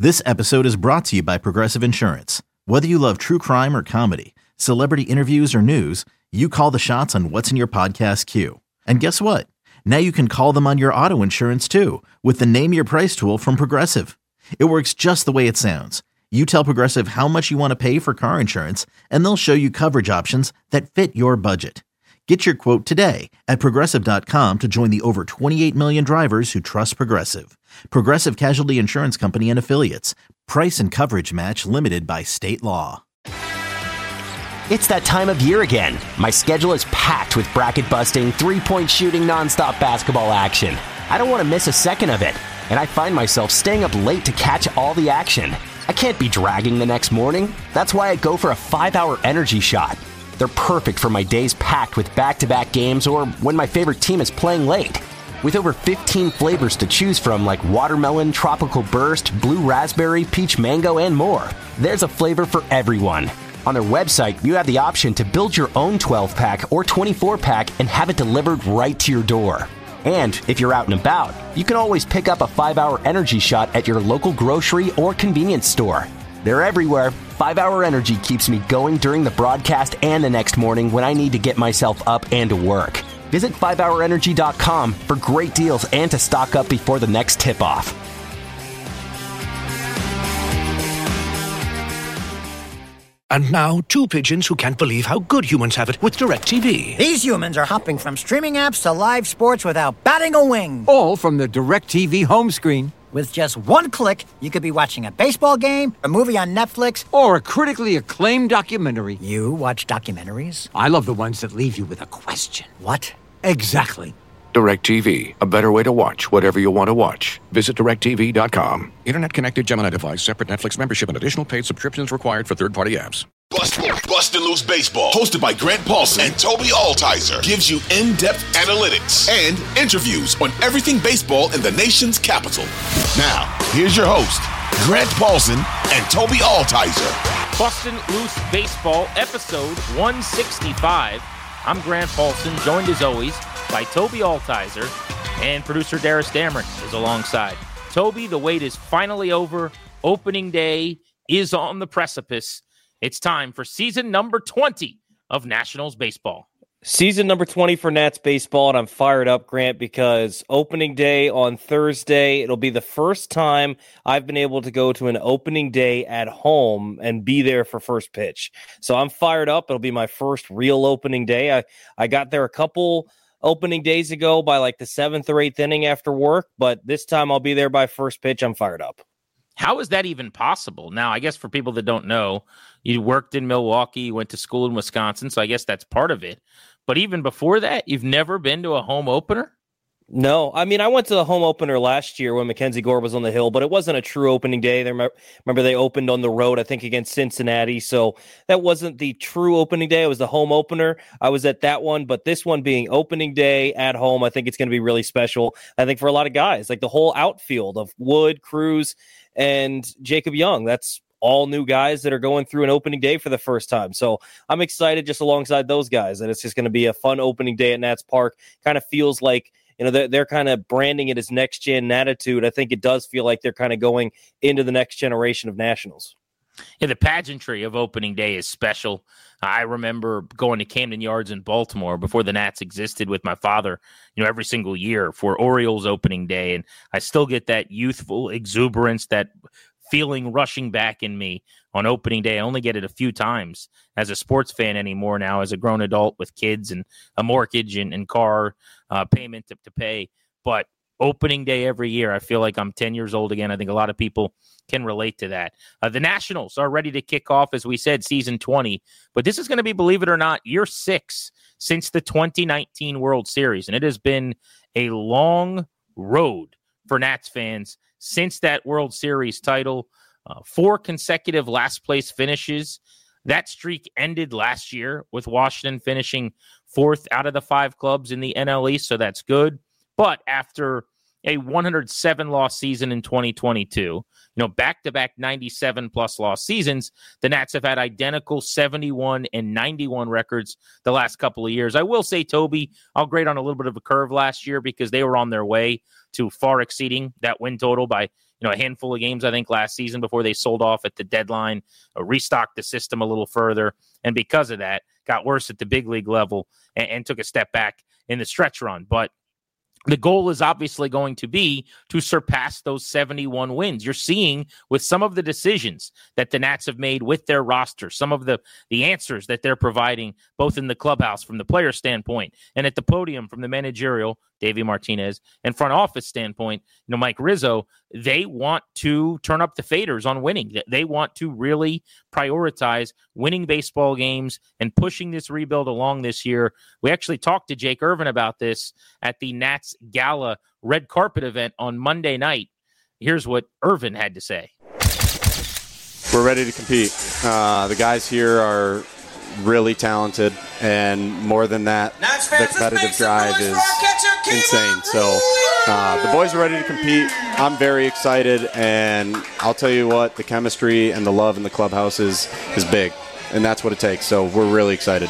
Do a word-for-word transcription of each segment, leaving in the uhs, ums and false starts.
This episode is brought to you by Progressive Insurance. Whether you love true crime or comedy, celebrity interviews or news, you call the shots on what's in your podcast queue. And guess what? Now you can call them on your auto insurance too with the Name Your Price tool from Progressive. It works just the way it sounds. You tell Progressive how much you want to pay for car insurance, and they'll show you coverage options that fit your budget. Get your quote today at Progressive dot com to join the over twenty-eight million drivers who trust Progressive. Progressive Casualty Insurance Company and Affiliates. Price and coverage match limited by state law. It's that time of year again. My schedule is packed with bracket-busting, three-point shooting, nonstop basketball action. I don't want to miss a second of it, and I find myself staying up late to catch all the action. I can't be dragging the next morning. That's why I go for a five-hour energy shot. They're perfect for my days packed with back-to-back games or when my favorite team is playing late. With over fifteen flavors to choose from like watermelon, tropical burst, blue raspberry, peach mango, and more, there's a flavor for everyone. On their website, you have the option to build your own twelve-pack or twenty-four-pack and have it delivered right to your door. And if you're out and about, you can always pick up a five-hour energy shot at your local grocery or convenience store. They're everywhere. five-hour Energy keeps me going during the broadcast and the next morning when I need to get myself up and to work. Visit five hour energy dot com for great deals and to stock up before the next tip-off. And now, two pigeons who can't believe how good humans have it with DirecTV. These humans are hopping from streaming apps to live sports without batting a wing. All from the DirecTV home screen. With just one click, you could be watching a baseball game, a movie on Netflix, or a critically acclaimed documentary. You watch documentaries? I love the ones that leave you with a question. What? Exactly. DirecTV, a better way to watch whatever you want to watch. Visit direct T V dot com. Internet-connected Gemini device, separate Netflix membership, and additional paid subscriptions required for third-party apps. Bust, Bustin' Loose Baseball, hosted by Grant Paulson and Toby Altizer, gives you in-depth analytics and interviews on everything baseball in the nation's capital. Now, here's your host, Grant Paulson and Toby Altizer. Bustin' Loose Baseball, episode one sixty-five. I'm Grant Paulson, joined as always by Toby Altizer, and producer Darius Dameron is alongside. Toby, the wait is finally over. Opening day is on the precipice. It's time for season number twenty of Nationals baseball. Season number twenty for Nats baseball, and I'm fired up, Grant, because opening day on Thursday, it'll be the first time I've been able to go to an opening day at home and be there for first pitch. So I'm fired up. It'll be my first real opening day. I, I got there a couple opening days ago by like the seventh or eighth inning after work, but this time I'll be there by first pitch. I'm fired up. How is that even possible? Now, I guess for people that don't know, you worked in Milwaukee, you went to school in Wisconsin, so I guess that's part of it. But even before that, you've never been to a home opener? No. I mean, I went to the home opener last year when Mackenzie Gore was on the hill, but it wasn't a true opening day. They remember they opened on the road, I think, against Cincinnati. So that wasn't the true opening day. It was the home opener. I was at that one, but this one being opening day at home, I think it's going to be really special. I think for a lot of guys, like the whole outfield of Wood, Cruz, and Jacob Young, that's all new guys that are going through an opening day for the first time. So I'm excited just alongside those guys, and it's just going to be a fun opening day at Nats Park. Kind of feels like, you know, they're, they're kind of branding it as next-gen attitude. I think it does feel like they're kind of going into the next generation of Nationals. Yeah, the pageantry of opening day is special. I remember going to Camden Yards in Baltimore before the Nats existed with my father, you know, every single year for Orioles opening day. And I still get that youthful exuberance, that feeling rushing back in me on opening day. I only get it a few times as a sports fan anymore now, as a grown adult with kids and a mortgage and, and car uh, payment to, to pay. But opening day every year, I feel like I'm ten years old again. I think a lot of people can relate to that. Uh, the Nationals are ready to kick off, as we said, season twenty. But this is going to be, believe it or not, year six since the twenty nineteen World Series. And it has been a long road for Nats fans since that World Series title. Uh, four consecutive last place finishes. That streak ended last year with Washington finishing fourth out of the five clubs in the N L East, so that's good. But after a one hundred seven loss season in twenty twenty-two, you know, back-to-back ninety-seven plus loss seasons, the Nats have had identical seventy-one and ninety-one records the last couple of years. I will say, Toby, I'll grade on a little bit of a curve last year because they were on their way to far exceeding that win total by, you you know, a handful of games, I think, last season before they sold off at the deadline, uh, restocked the system a little further. And because of that, got worse at the big league level and, and took a step back in the stretch run. But the goal is obviously going to be to surpass those seventy-one wins. You're seeing with some of the decisions that the Nats have made with their roster, some of the, the answers that they're providing, both in the clubhouse from the player standpoint and at the podium from the managerial, Davey Martinez, and front office standpoint, you know, Mike Rizzo, they want to turn up the faders on winning. They want to really prioritize winning baseball games and pushing this rebuild along this year. We actually talked to Jake Irvin about this at the Nats Gala red carpet event on Monday night. Here's what Irvin had to say. We're ready to compete. Uh, the guys here are really talented, and more than that, the competitive drive is insane. So uh, the boys are ready to compete. I'm very excited, and I'll tell you what, the chemistry and the love in the clubhouse is, is big, and that's what it takes. So we're really excited.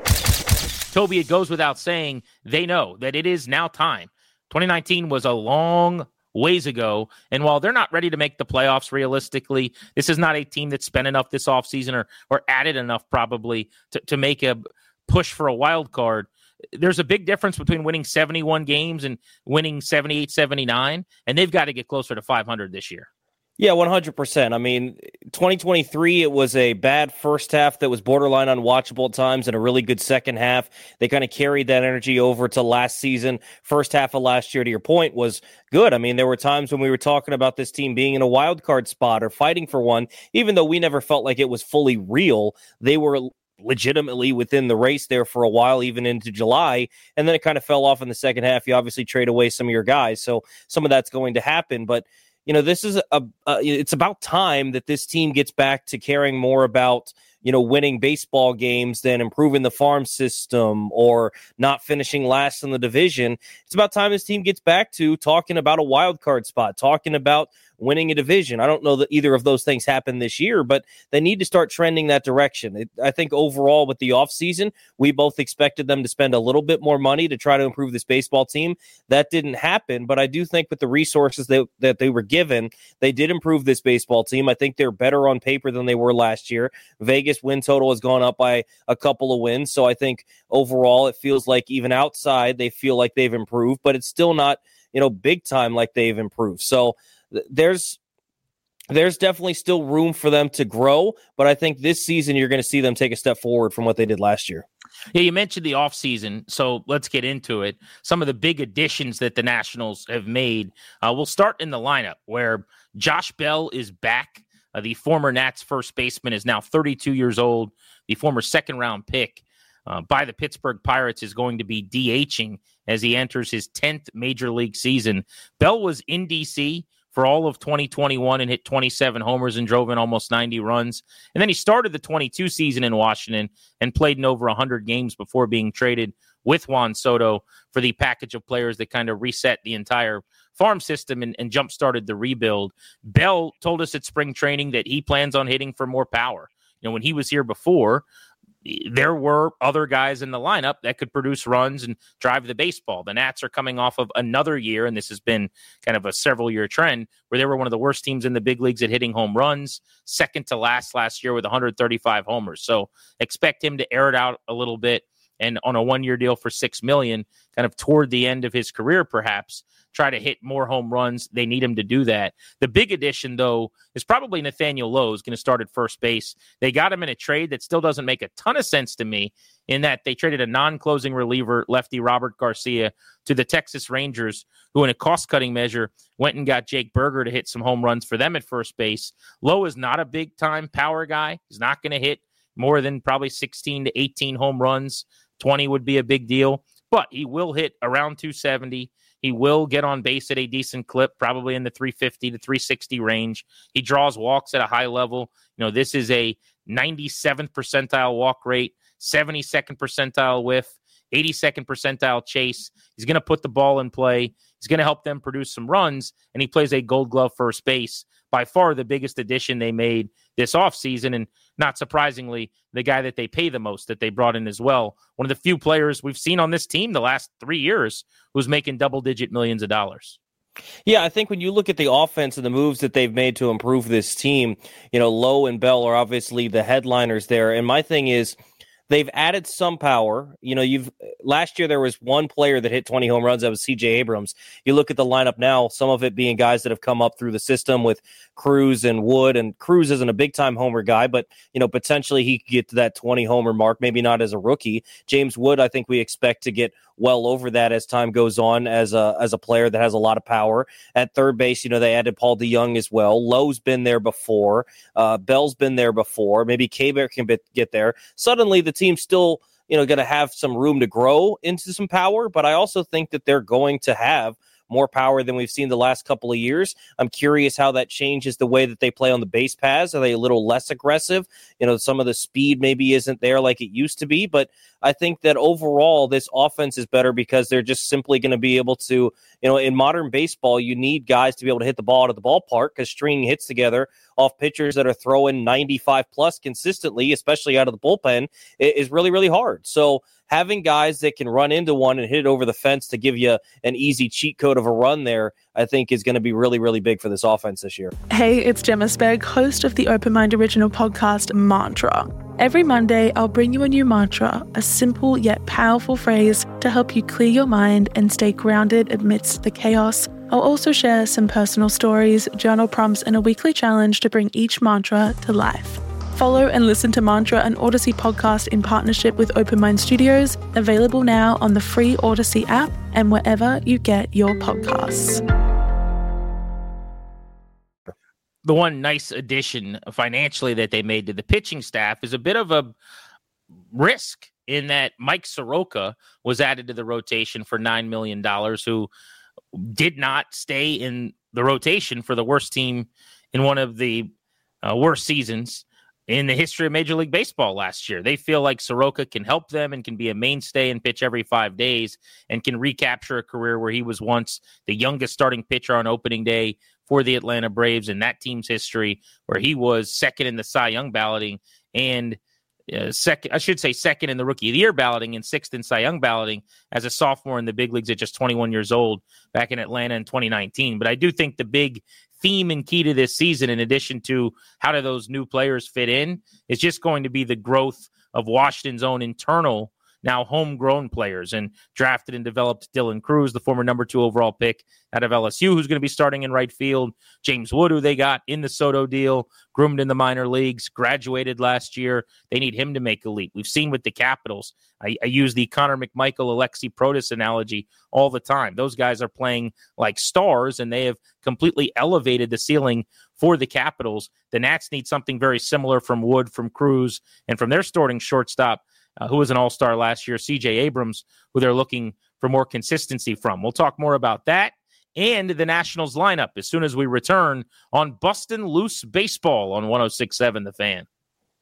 Toby, it goes without saying, they know that it is now time. twenty nineteen was a long ways ago, and while they're not ready to make the playoffs realistically, this is not a team that spent enough this offseason or or added enough probably to, to make a push for a wild card. There's a big difference between winning seventy-one games and winning seventy-eight, seventy-nine, and they've got to get closer to five hundred this year. Yeah, one hundred percent. I mean, twenty twenty-three, it was a bad first half that was borderline unwatchable at times and a really good second half. They kind of carried that energy over to last season. First half of last year, to your point, was good. I mean, there were times when we were talking about this team being in a wild card spot or fighting for one, even though we never felt like it was fully real. They were legitimately within the race there for a while, even into July, and then it kind of fell off in the second half. You obviously trade away some of your guys, so some of that's going to happen, but you know, this is a, a it's about time that this team gets back to caring more about, you know, winning baseball games than improving the farm system or not finishing last in the division. It's about time this team gets back to talking about a wild card spot, talking about winning a division. I don't know that either of those things happen this year, but they need to start trending that direction. It, I think overall with the offseason, we both expected them to spend a little bit more money to try to improve this baseball team. That didn't happen, but I do think with the resources that, that they were given, they did improve this baseball team. I think they're better on paper than they were last year. Vegas win total has gone up by a couple of wins, so I think overall it feels like even outside they feel like they've improved, but it's still not, you know, big time like they've improved. So There's there's definitely still room for them to grow, but I think this season you're going to see them take a step forward from what they did last year. Yeah, you mentioned the offseason, so let's get into it. Some of the big additions that the Nationals have made. Uh, we'll start in the lineup where Josh Bell is back. Uh, the former Nats first baseman is now thirty-two years old. The former second-round pick uh, by the Pittsburgh Pirates is going to be DHing as he enters his tenth major league season. Bell was in D C for all of twenty twenty-one and hit twenty-seven homers and drove in almost ninety runs. And then he started the twenty-two season in Washington and played in over one hundred games before being traded with Juan Soto for the package of players that kind of reset the entire farm system and, and jump-started the rebuild. Bell told us at spring training that he plans on hitting for more power. You know, when he was here before, there were other guys in the lineup that could produce runs and drive the baseball. The Nats are coming off of another year, and this has been kind of a several-year trend, where they were one of the worst teams in the big leagues at hitting home runs, second to last last year with one hundred thirty-five homers. So expect him to air it out a little bit, and on a one-year deal for six million dollars, kind of toward the end of his career perhaps, try to hit more home runs. They need him to do that. The big addition, though, is probably Nathaniel Lowe is going to start at first base. They got him in a trade that still doesn't make a ton of sense to me, in that they traded a non-closing reliever, lefty Robert Garcia, to the Texas Rangers, who in a cost-cutting measure went and got Jake Berger to hit some home runs for them at first base. Lowe is not a big-time power guy. He's not going to hit more than probably sixteen to eighteen home runs. twenty would be a big deal, but he will hit around two seventy. He will get on base at a decent clip, probably in the three fifty to three sixty range. He draws walks at a high level. You know, this is a ninety-seventh percentile walk rate, seventy-second percentile whiff, eighty-second percentile chase. He's going to put the ball in play. He's going to help them produce some runs, and he plays a gold glove first base. By far the biggest addition they made this offseason, and not surprisingly, the guy that they pay the most that they brought in as well. One of the few players we've seen on this team the last three years who's making double-digit millions of dollars. Yeah, I think when you look at the offense and the moves that they've made to improve this team, you know, Lowe and Bell are obviously the headliners there. And my thing is, they've added some power. You know, you've last year there was one player that hit twenty home runs. That was C J Abrams. You look at the lineup now, some of it being guys that have come up through the system with Cruz and Wood. And Cruz isn't a big time homer guy, but, you know, potentially he could get to that twenty homer mark, maybe not as a rookie. James Wood, I think we expect to get well over that as time goes on as a as a player that has a lot of power. At third base, you know, they added Paul DeJong as well. Lowe's been there before. Uh, Bell's been there before. Maybe K-Bear can be, get there. Suddenly the team's still, you know, going to have some room to grow into some power, but I also think that they're going to have more power than we've seen the last couple of years. I'm curious how that changes the way that they play on the base paths. Are they a little less aggressive? You know, some of the speed maybe isn't there like it used to be, but I think that overall this offense is better because they're just simply going to be able to, you know, in modern baseball, you need guys to be able to hit the ball out of the ballpark because stringing hits together off pitchers that are throwing ninety-five plus consistently, especially out of the bullpen, is really, really hard. So having guys that can run into one and hit it over the fence to give you an easy cheat code of a run there, I think is going to be really, really big for this offense this year. Hey, it's Gemma Spegg, host of the Open Mind original podcast, Mantra. Every Monday, I'll bring you a new mantra, a simple yet powerful phrase to help you clear your mind and stay grounded amidst the chaos. I'll also share some personal stories, journal prompts, and a weekly challenge to bring each mantra to life. Follow and listen to Mantra, an Odyssey podcast in partnership with Open Mind Studios, available now on the free Odyssey app and wherever you get your podcasts. The one nice addition financially that they made to the pitching staff is a bit of a risk in that Mike Soroka was added to the rotation for nine million dollars, who did not stay in the rotation for the worst team in one of the uh, worst seasons in the history of Major League Baseball last year. They feel like Soroka can help them and can be a mainstay and pitch every five days and can recapture a career where he was once the youngest starting pitcher on opening day for the Atlanta Braves in that team's history, where he was second in the Cy Young balloting and uh, second, I should say second in the Rookie of the Year balloting and sixth in Cy Young balloting as a sophomore in the big leagues at just twenty-one years old back in Atlanta in twenty nineteen. But I do think the big theme and key to this season, in addition to how do those new players fit in, is just going to be the growth of Washington's own internal, now homegrown players, and drafted and developed Dylan Cruz, the former number two overall pick out of L S U, who's going to be starting in right field. James Wood, who they got in the Soto deal, groomed in the minor leagues, graduated last year. They need him to make a leap. We've seen with the Capitals. I, I use the Connor McMichael, Alexi Protas analogy all the time. Those guys are playing like stars, and they have completely elevated the ceiling for the Capitals. The Nats need something very similar from Wood, from Cruz, and from their starting shortstop, Uh, who was an all-star last year, C J Abrams, who they're looking for more consistency from. We'll talk more about that and the Nationals lineup as soon as we return on Bustin' Loose Baseball on one oh six point seven The Fan.